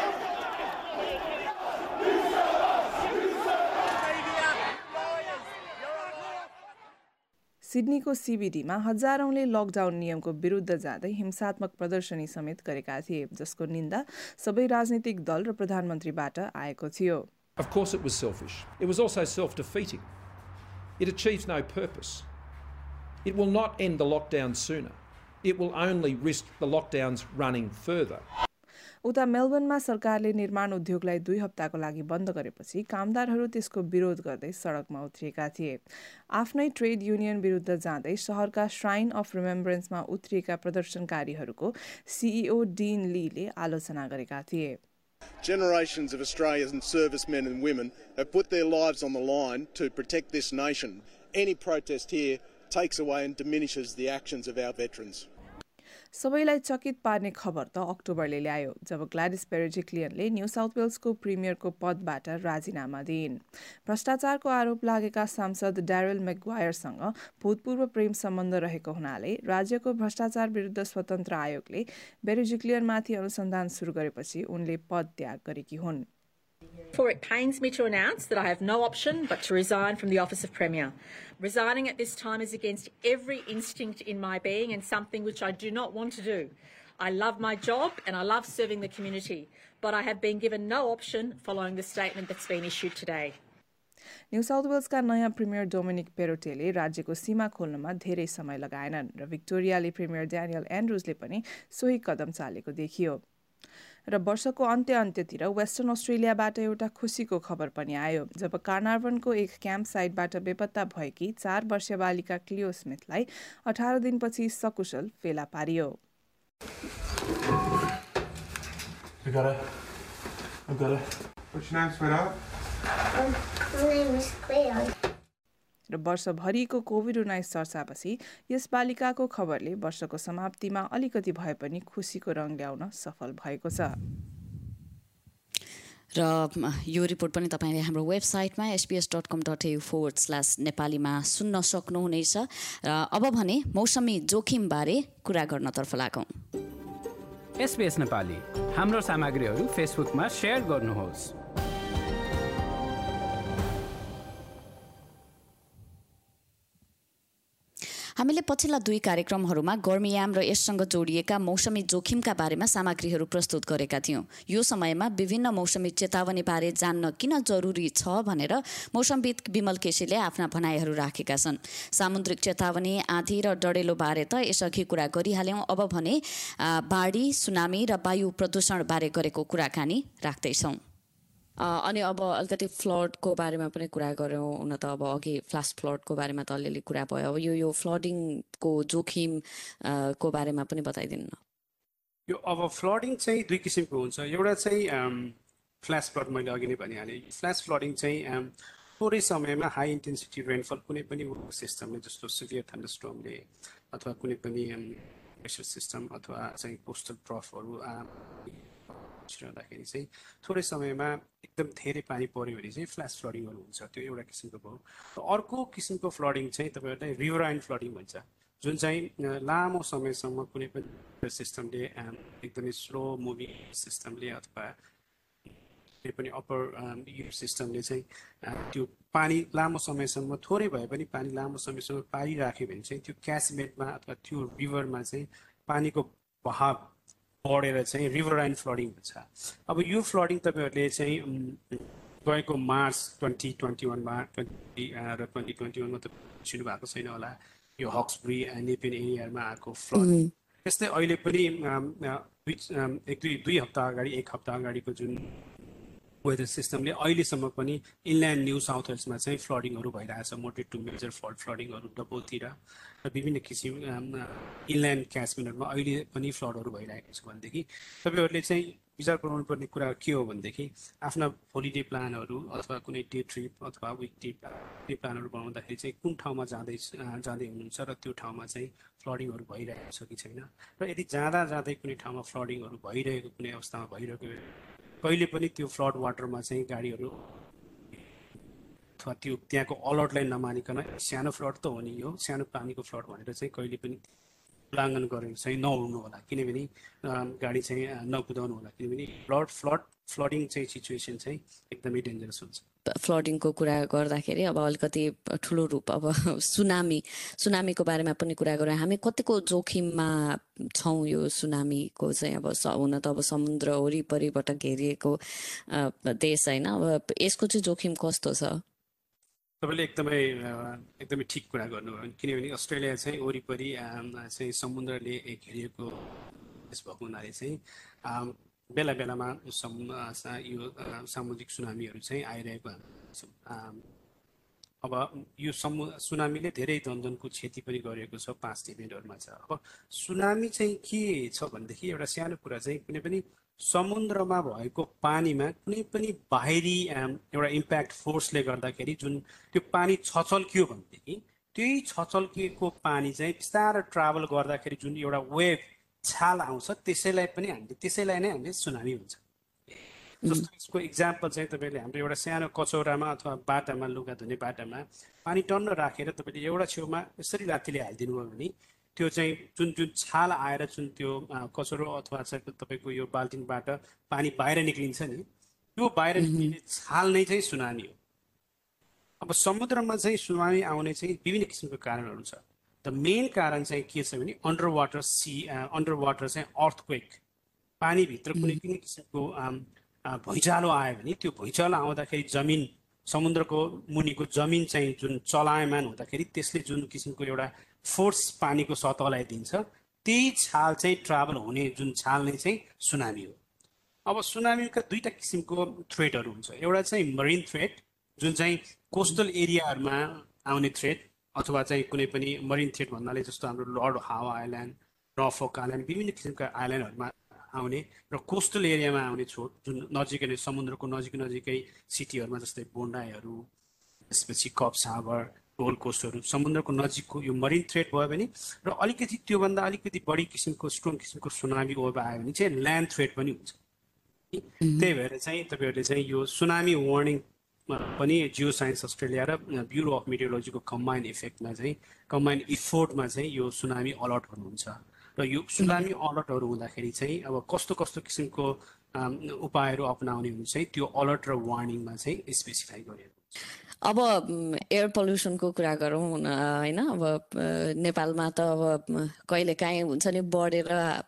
सिडनीको सीबीडीमा हजारौंले लकडाउन नियमको विरुद्ध जाँदै हिंसात्मक प्रदर्शनी समेत गरेका थिए जसको निन्दा सबै राजनीतिक दल र प्रधानमन्त्रीबाट आएको थियो। Of course it was selfish. It was also self-defeating. It achieves no purpose. It will not end the lockdown sooner. It will only risk the lockdowns running further. उता मेलबर्नमा सरकारले निर्माण उद्योगलाई दुई हप्ताको लागि बन्द गरेपछि कामदारहरू त्यसको विरोध गर्दै सडकमा उत्रिएका थिए। आफ्नै ट्रेड युनियन विरुद्ध जाँदै शहरका श्राइन अफ रिमेम्बरेन्समा उत्रिएका प्रदर्शनकारीहरूको सीईओ डीन लीले आलोचना गरेका थिए। Generations of Australian servicemen and women have put their lives on the line to protect this nation. Any protest here takes away and diminishes the actions of our veterans. सबैलाई चकित पार्ने खबर त अक्टोबरले ल्यायो जब ग्ल्याडिस बेरिजिक्लियनले न्यू साउथ वेल्सको प्रिमियरको पदबाट राजीनामा दिइन्। भ्रष्टाचारको आरोप लागेका सांसद ड्यारेल मैग्वायरसँग भूतपूर्व प्रेम सम्बन्ध रहेको हुनाले राज्यको भ्रष्टाचार विरुद्ध स्वतन्त्र आयोगले बेरिजिक्लियनमाथि अनुसन्धान सुरु गरेपछि उनले पद त्याग गरेकी हुन्। For it pains me to announce that I have no option but to resign from the office of Premier. Resigning at this time is against every instinct in my being and something which I do not want to do. I love my job and I love serving the community, but I have been given no option following the statement that's been issued today. New south वेल्सका नयाँ प्रिमियर डोमिनिक पेरोटेले राज्यको सीमा खोल्नमा धेरै समय लगाएनन् र भिक्टोरियाली प्रिमियर ड्यानियल एन्ड्रुजले पनि सोही कदम चालेको देखियो। र वर्षको अन्त्य अन्त्यतिर वेस्टर्न अस्ट्रेलियाबाट एउटा खुसीको खबर पनि आयो जब कार्नार्भनको एक क्याम्प साइटबाट बेपत्ता भएकी चार वर्षीय बालिका क्लियो स्मिथलाई अठार दिनपछि सकुशल फेला पारियो। I got it. I got it. What's your name, sweetheart? Um, my name is Cleo. र वर्षभरिको कोभिड उन्नाइस चर्चापछि यस बालिकाको खबरले वर्षको समाप्तिमा अलिकति भए पनि खुसीको रङ ल्याउन सफल भएको छ। र यो रिपोर्ट पनि तपाईले हाम्रो वेबसाइटमा SBS dot com dot AU forward slash नेपालीमा सुन्न सक्नुहुनेछ। र अब भने मौसमी जोखिमबारे कुरा गर्नतर्फ लागौँ। एसबीएस नेपाली हाम्रो सामग्रीहरू फेसबुकमा शेयर गर्नुहोस्। हामीले पछिल्ला दुई कार्यक्रमहरूमा गर्मीयाम र यससँग जोडिएका मौसमी जोखिमका बारेमा सामग्रीहरू प्रस्तुत गरेका थियौं। यो समयमा विभिन्न मौसमी चेतावनी बारे जान्न किन जरुरी छ भनेर मौसमविद विमल केसीले आफ्ना भनाइहरू राखेका छन्। सामुद्रिक चेतावनी, आँधी र डढेलो बारे त यसअघि कुरा गरिहाल्यौं। अब भने बाढी, सुनामी र वायु प्रदूषण बारे गरेको कुराकानी राख्दैछौं। अनि अब अलिकति फ्लडको बारेमा पनि कुरा गऱ्यौँ। हुन त अब अघि फ्ल्यास फ्लडको बारेमा त अलिअलि कुरा भयो। अब यो यो फ्लडिङको जोखिम को बारेमा पनि बताइदिनु न। यो अब फ्लडिङ चाहिँ दुई किसिमको हुन्छ। एउटा चाहिँ फ्ल्यास फ्लड, मैले अघि नै भनिहालेँ। फ्ल्यास फ्लडिङ चाहिँ थोरै समयमा हाई इन्टेन्सिटी रेनफल कुनै पनि सिस्टमले, जस्तो सिभियर थन्डरस्टर्मले अथवा कुनै पनि प्रेसर सिस्टम अथवा चाहिँ कोस्टल ट्रफहरू रहँदाखेरि चाहिँ थोरै समयमा एकदम धेरै पानी पर्यो भने चाहिँ फ्ल्यास फ्लडिङहरू हुन्छ। त्यो एउटा किसिमको भयो। अर्को किसिमको फ्लडिङ चाहिँ तपाईँहरूलाई रिभराइन फ्लडिङ भन्छ, जुन चाहिँ लामो समयसम्म कुनै पनि सिस्टमले एकदमै स्लो मुभिङ सिस्टमले अथवा कुनै पनि अप्पर यो सिस्टमले चाहिँ त्यो पानी लामो समयसम्म थोरै भए पनि पानी लामो समयसम्म पारिराख्यो भने चाहिँ त्यो क्यासमेटमा अथवा त्यो रिभरमा चाहिँ पानीको बहाव बढेर चाहिँ रिभराइन फ्लडिङ हुन्छ। अब यो फ्लडिङ तपाईँहरूले चाहिँ गएको मार्च ट्वेन्टी ट्वेन्टी वानमा ट्वेन्टी र ट्वेन्टी ट्वेन्टी वानमा त सुरु भएको छैन होला, यो हक्सबुरी नेपियन एरियामा आएको फ्लड। त्यस्तै अहिले पनि एक दुई दुई हप्ता अगाडि एक हप्ता अगाडिको जुन वेदर सिस्टमले अहिलेसम्म पनि इनल्यान्ड न्यू साउथ वेल्समा चाहिँ फ्लडिङहरू भइरहेछ। मोडरेट टु मेजर फ्लड फ्लडिङहरू डबलतिर र विभिन्न किसिम इनल्यान्ड क्याचमेन्टहरूमा अहिले पनि फ्लडहरू भइरहेको छ। भनेदेखि तपाईँहरूले चाहिँ विचार गर्नुपर्ने कुरा के हो भनेदेखि आफ्ना होलिडे प्लानहरू अथवा कुनै डे ट्रिप अथवा विक ट्रिप डे प्लानहरू बनाउँदाखेरि चाहिँ कुन ठाउँमा जाँदै जाँदै हुनुहुन्छ र त्यो ठाउँमा चाहिँ फ्लडिङहरू भइरहेको छ कि छैन। र यदि जाँदा जाँदै कुनै ठाउँमा फ्लडिङहरू भइरहेको कुनै अवस्थामा भइरहेको कहिले पनि त्यो फ्लड वाटरमा चाहिँ गाडीहरू अथवा त्यो त्यहाँको अलर्टलाई नमानिकन सानो फ्लड त हो नि, यो सानो पानीको फ्लड भनेर चाहिँ कहिले पनि उल्लङ्घन गरेर चाहिँ नउड्नु होला, किनभने गाडी चाहिँ नकुदाउनु होला, किनभने फ्लड फ्लड फ्लडिङ चाहिँ सिचुएसन चाहिँ एकदमै डेन्जरस हुन्छ। फ्लडिङको कुरा गर्दाखेरि अब अलिकति ठुलो रूप अब सुनामी सुनामीको बारेमा पनि कुरा गरौँ। हामी कतिको जोखिममा छौँ यो सुनामीको चाहिँ? अब हुन त अब समुद्र वरिपरिबाट घेरिएको देश होइन, अब यसको चाहिँ जोखिम कस्तो छ? तपाईँले एकदमै एकदमै ठिक कुरा गर्नुभयो, किनभने अस्ट्रेलिया चाहिँ वरिपरि चाहिँ समुद्रले घेरिएको देश भएको हुनाले चाहिँ बेला बेलामा सम यो सामुद्रिक सुनामीहरू चाहिँ आइरहेको छ। अब यो समु सुनामीले धेरै धनधनको क्षति पनि गरेको छ, पाँच इभेन्टहरूमा छ। अब सुनामी चाहिँ के छ भनेदेखि एउटा सानो कुरा चाहिँ कुनै पनि समुद्रमा भएको पानीमा कुनै पनि बाहिरी एउटा इम्प्याक्ट फोर्सले गर्दाखेरि जुन त्यो पानी छचल्कियो भनेदेखि त्यही छचल्किएको पानी चाहिँ बिस्तारै ट्राभल गर्दाखेरि जुन एउटा वेभ छाल आउँछ त्यसैलाई पनि हामीले त्यसैलाई नै हामीले सुनामी हुन्छ। जस्तो यसको इक्जाम्पल चाहिँ तपाईँले हाम्रो एउटा सानो कचौरामा अथवा बाटामा लुगा धुने बाटामा पानी टन्न राखेर तपाईँले एउटा छेउमा यसरी लात्तीले हालिदिनु भयो भने त्यो चाहिँ जुन जुन छाल आएर जुन त्यो कचौरो अथवा चाहिँ तपाईँको यो बाल्टिनबाट पानी बाहिर निक्लिन्छ नि त्यो बाहिर निक्लिने छाल नै चाहिँ सुनामी हो। अब समुद्रमा चाहिँ सुनामी आउने चाहिँ विभिन्न किसिमको कारणहरू छ। द मेन कारण चाहिँ के छ भने under water sea under water चाहिँ अर्थक्वेक, पानीभित्र कुनै पनि किसिमको भुइँचालो आयो भने त्यो भुइँचालो आउँदाखेरि जमिन समुद्रको मुनिको जमिन चाहिँ जुन चलायमान हुँदाखेरि त्यसले जुन किसिमको एउटा फोर्स पानीको सतहलाई दिन्छ त्यही छाल चाहिँ ट्राभल हुने जुन छाल नै चाहिँ सुनामी हो। अब सुनामीका दुईवटा किसिमको थ्रेटहरू हुन्छ। एउटा चाहिँ मरिन थ्रेट जुन चाहिँ कोस्टल एरियाहरूमा आउने थ्रेट अथवा चाहिँ कुनै पनि मरिन थ्रेट भन्नाले जस्तो हाम्रो Lord Howe Island, Norfolk Island विभिन्न किसिमका आइल्यान्डहरूमा आउने र कोस्टल एरियामा आउने छोट जुन नजिकै नै समुद्रको नजिक नजिकै सिटीहरूमा जस्तै बोन्डाईहरू त्यसपछि कप्स हार्बर गोल्ड कोस्टहरू समुद्रको नजिकको यो मरिन थ्रेट भयो भने र अलिकति त्योभन्दा अलिकति बढी किसिमको स्ट्रङ किसिमको सुनामी ओभ आयो भने चाहिँ ल्यान्ड थ्रेट पनि हुन्छ। त्यही भएर चाहिँ तपाईँहरूले चाहिँ यो सुनामी वार्निङ पनि जियो साइन्स अस्ट्रेलिया र ब्युरो अफ मेटियोलोजीको कम्बाइन्ड इफेक्टमा चाहिँ कम्बाइन्ड इफोर्टमा चाहिँ यो सुनामी अलर्ट हुनुहुन्छ र यो सुनामी अलर्टहरू हुँदाखेरि चाहिँ अब कस्तो कस्तो किसिमको उपायहरू अपनाउने हुन्छ चाहिँ त्यो अलर्ट र वार्निङमा चाहिँ स्पेसिफाई गरिएको हुन्छ। अब एयर पल्युसनको कुरा गरौँ होइन। अब नेपालमा त अब कहिलेकाहीँ हुन्छ नि बढेर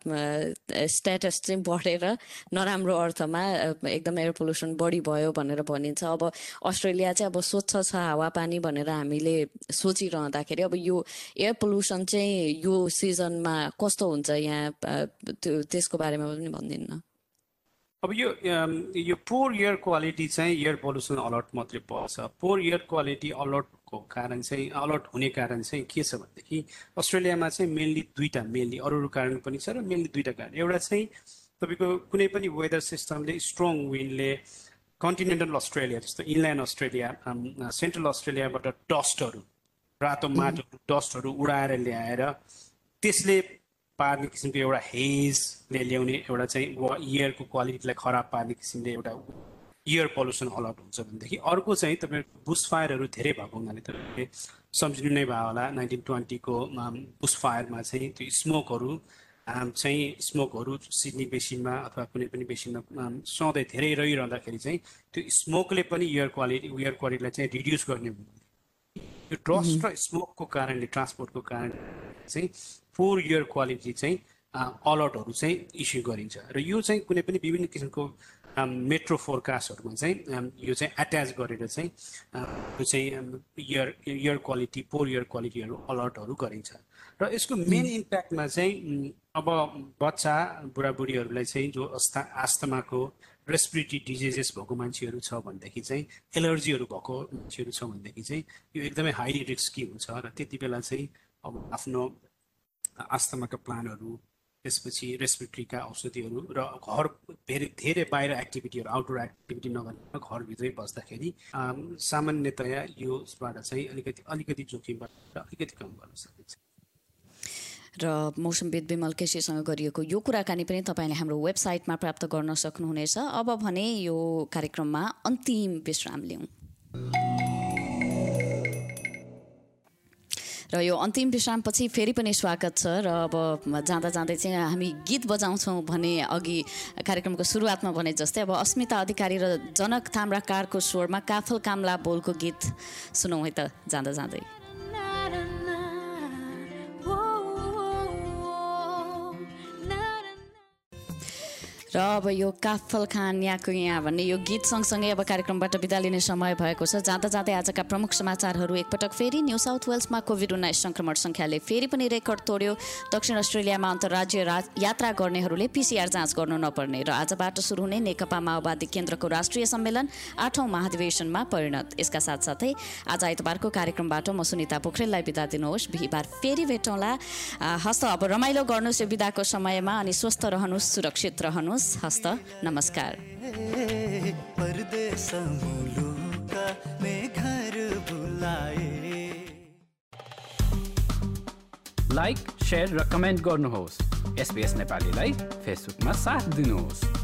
स्ट्याटस चाहिँ बढेर नराम्रो अर्थमा एकदम एयर पल्युसन बढी भयो भनेर भनिन्छ। अब अस्ट्रेलिया चाहिँ अब स्वच्छ छ हावापानी भनेर हामीले सोचिरहँदाखेरि अब यो एयर पल्युसन चाहिँ यो सिजनमा कस्तो हुन्छ यहाँ त्यो त्यसको बारेमा पनि भनिदिनु। अब यो यो पोर एयर क्वालिटी चाहिँ एयर पल्युसन अलर्ट मात्रै पर्छ। पोर एयर क्वालिटी अलर्टको कारण चाहिँ अलर्ट हुने कारण चाहिँ के छ भनेदेखि अस्ट्रेलियामा चाहिँ मेनली दुईवटा मेनली अरू अरू कारण पनि छ र मेनली दुईवटा कारण। एउटा चाहिँ तपाईँको कुनै पनि वेदर सिस्टमले स्ट्रङ विन्डले कन्टिनेन्टल अस्ट्रेलिया जस्तो इनल्यान्ड अस्ट्रेलिया सेन्ट्रल अस्ट्रेलियाबाट डस्टहरू रातो माटोहरू डस्टहरू उडाएर ल्याएर त्यसले पार्ने किसिमको एउटा हेजले ल्याउने एउटा चाहिँ एयरको क्वालिटीलाई खराब पार्ने किसिमले एउटा एयर पल्युसन अलर्ट हुन्छ भनेदेखि अर्को चाहिँ तपाईँको बुस फायरहरू धेरै भएको हुनाले तपाईँले सम्झिनु नै भयो होला नाइन्टिन ट्वेन्टीको बुस फायरमा चाहिँ त्यो स्मोकहरू चाहिँ स्मोकहरू सिडनी बेसिनमा अथवा कुनै पनि बेसिनमा सधैँ धेरै रहिरहँदाखेरि चाहिँ त्यो स्मोकले पनि एयर क्वालिटी एयर क्वालिटीलाई चाहिँ रिड्युस गर्ने यो डस्ट र स्मोकको कारणले ट्रान्सपोर्टको कारण चाहिँ पोर एयर क्वालिटी चाहिँ अलर्टहरू चाहिँ इस्यु गरिन्छ र यो चाहिँ कुनै पनि विभिन्न किसिमको मेट्रो फोरकास्टहरूमा चाहिँ यो चाहिँ एट्याच गरेर चाहिँ यो चाहिँ air air quality poor air क्वालिटीहरू अलर्टहरू गरिन्छ र यसको मेन इम्प्याक्टमा चाहिँ अब बच्चा बुढाबुढीहरूलाई चाहिँ जो अस्था आस्थमाको रेस्पिरेटरी डिजिजेस भएको मान्छेहरू छ भनेदेखि चाहिँ एलर्जीहरू भएको मान्छेहरू छ भनेदेखि चाहिँ यो एकदमै हाई रिस्की हुन्छ र त्यति बेला चाहिँ अब आफ्नो आस्थमाका प्लानहरू त्यसपछि रेस्पिरेटरीका औषधिहरू र घर धेरै धेरै बाहिर एक्टिभिटीहरू आउटडोर एक्टिभिटी नगरेर घरभित्रै बस्दाखेरि सामान्यतया यसबाट चाहिँ अलिकति अलिकति जोखिमबाट अलिकति कम गर्न सकिन्छ। र मौसमविद विमल केसीसँग गरिएको यो कुराकानी पनि तपाईँले हाम्रो वेबसाइटमा प्राप्त गर्न सक्नुहुनेछ। अब भने यो कार्यक्रममा अन्तिम विश्राम लिउँ र यो अन्तिम विश्रामपछि फेरि पनि स्वागत छ र अब जाँदा जाँदै चाहिँ हामी गीत बजाउँछौँ भने अघि कार्यक्रमको सुरुवातमा भने जस्तै अब अस्मिता अधिकारी र जनक ताम्राकारको स्वरमा काफल कामला बोलको गीत सुनौँ है त जाँदा जाँदै। र अब यो काफल खान यहाँको यहाँ भन्ने यो गीत सँगसँगै अब कार्यक्रमबाट बिदा लिने समय भएको छ। जाँदा जाँदै आजका प्रमुख समाचारहरू एकपटक फेरि न्यू साउथ वेल्समा कोभिड उन्नाइस सङ्क्रमण सङ्ख्याले फेरि पनि रेकर्ड तोड्यो। दक्षिण अस्ट्रेलियामा अन्तर्राज्य यात्रा गर्नेहरूले पिसिआर जाँच गर्नु नपर्ने र आजबाट सुरु हुने नेकपा माओवादी केन्द्रको राष्ट्रिय सम्मेलन आठौँ महाधिवेशनमा परिणत। यसका साथसाथै आज आइतबारको कार्यक्रमबाट म सुनिता पोखरेललाई बिदा दिनुहोस्। बिहिबार फेरि भेटौँला। हस्त अब रमाइलो गर्नुहोस् यो बिदाको समयमा अनि स्वस्थ रहनुहोस्, सुरक्षित रहनुहोस्। हस्त नमस्कार। परदेश मुलुका में घर बुलाए। लाइक, शेयर र कमेन्ट गर्नुहोस्। एसबीएस नेपालीलाई फेसबुकमा साथ दिनुहोस्।